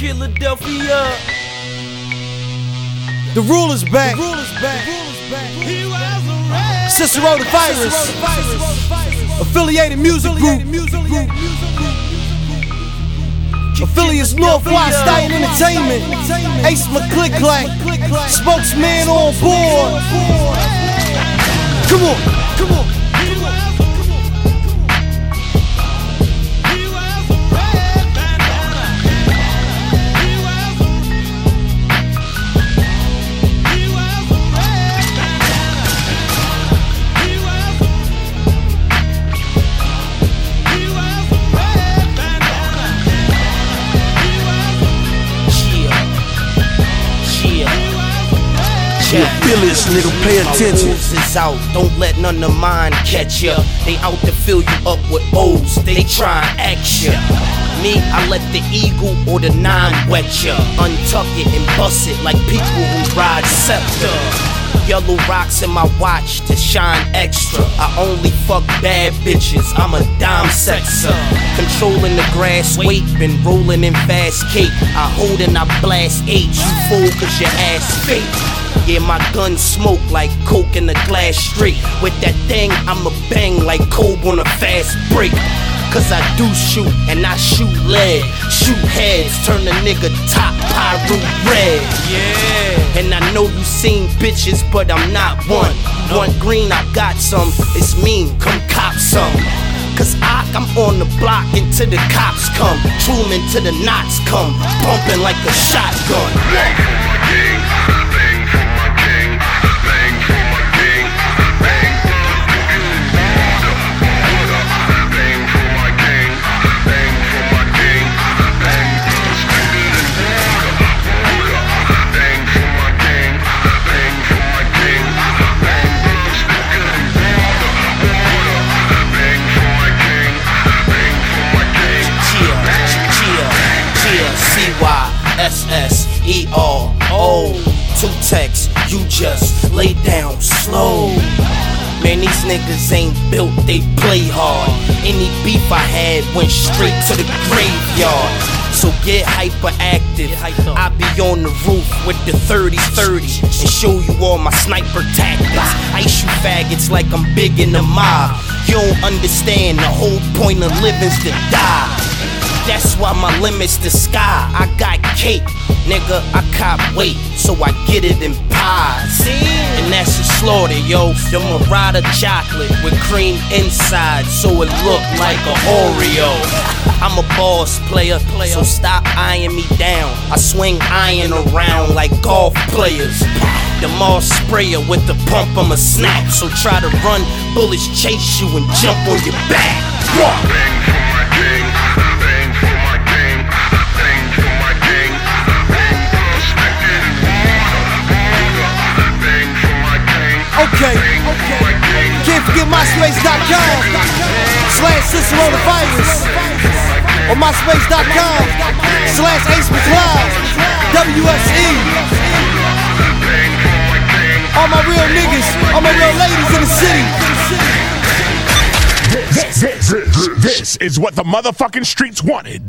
Philadelphia. The rule is back. Cicero the Virus. Affiliated music group. Affiliates Northwest Style Entertainment. Ace McClick-Clack. Spokesman on board. Come on, come on. Feel this, nigga, pay attention. My rules is out, don't let none of mine catch ya. They out to fill you up with O's, they try and act ya. Me, I let the eagle or the 9 wet ya. Untuck it and bust it like people who ride Scepter. Yellow rocks in my watch to shine extra. I only fuck bad bitches, I'm a dime sexer. Controlling the grass weight, been rolling in fast cake. I hold and I blast H, you fool cause your ass fake. Yeah, my gun smoke like coke in a glass straight. With that thing, I'ma bang like Kobe on a fast break. Cause I do shoot, and I shoot lead. Shoot heads, turn a nigga top pyro red. Yeah. And I know you seen bitches, but I'm not one. You want green, I got some. It's mean, come cop some. Cause I'm on the block until the cops come. Truman till the knots come. Pumping like a shotgun. C-Y-S-S-E-R-O. 2 texts, you just lay down slow. Man, these niggas ain't built, they play hard. Any beef I had went straight to the graveyard. So get hyperactive, I be on the roof with the 30-30 and show you all my sniper tactics. Ice you faggots like I'm big in the mob. You don't understand, the whole point of living's to die. That's why my limit's the sky. I got cake, nigga, I cop weight, so I get it in pies. And that's a slaughter, yo. The Murata chocolate with cream inside, so it look like an Oreo. I'm a boss player, so stop eyeing me down. I swing iron around like golf players. The Mars sprayer with the pump, I'ma snap. So try to run, bullets chase you and jump on your back. Okay. Can't forget MySpace.com/Cicero the Virus or MySpace.com/Ace McClick WSE. All my real niggas, all my real ladies in the city. This is what the motherfucking streets wanted.